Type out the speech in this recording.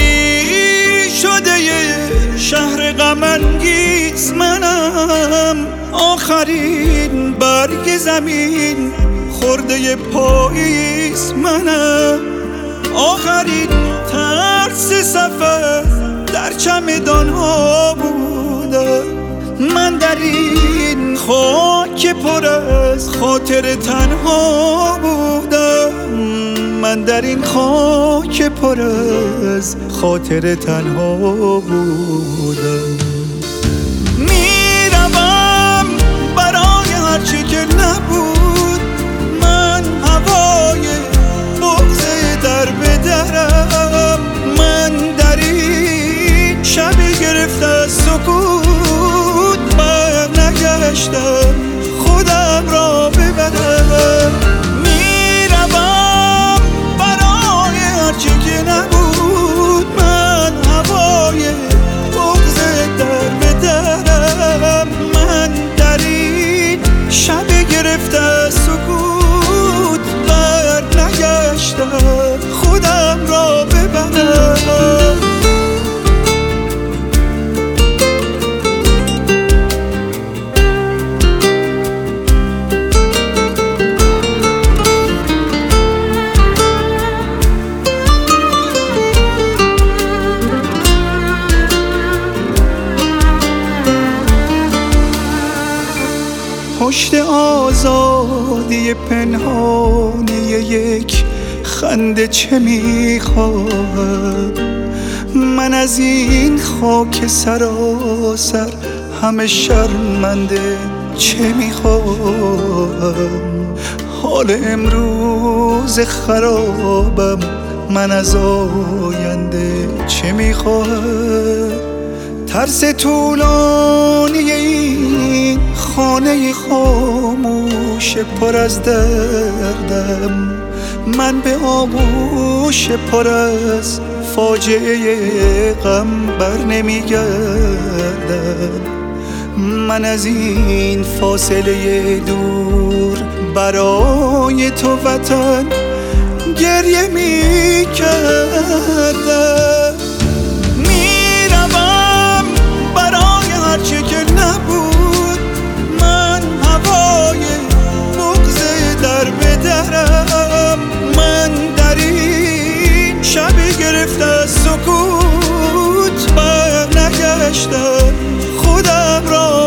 خالی شده شهر غم انگیز منم. آخرین برگ زمین خورده پاییز منم. آخرین ترس سفر در چمدان ها بودم. من در این خاک پر از خاطر تنها بودم. من در این خاک پر از خاطر تنها بودم. میروم برای هرچی که نبود. من هوای بغض در به درم. من در این شب گرفته از سکوت بر نگشتم خودم را ببرم. میروم برای هرچی که نبود. من هوای بغض در به درم. من در این شب گرفته از سکوت بر نگشتم خودم را ببرم. پشت آزادی پنهانی یک خنده چه میخواهم؟ من از این خاک سراسر همه شرمنده چه میخواهم؟ حال امروز خرابم، من از آینده چه میخواهم؟ ترس طولانی این خانه خاموش پر از دردم. من به آغوش پر از فاجعه غم بر نمیگردم. من از این فاصله دور برای تو وطن گریه میکردم. میروم برای هرچی که نبود. من هوای بغض در به درم. من در این شب گرفته از سکوت بر نگشتم خودم را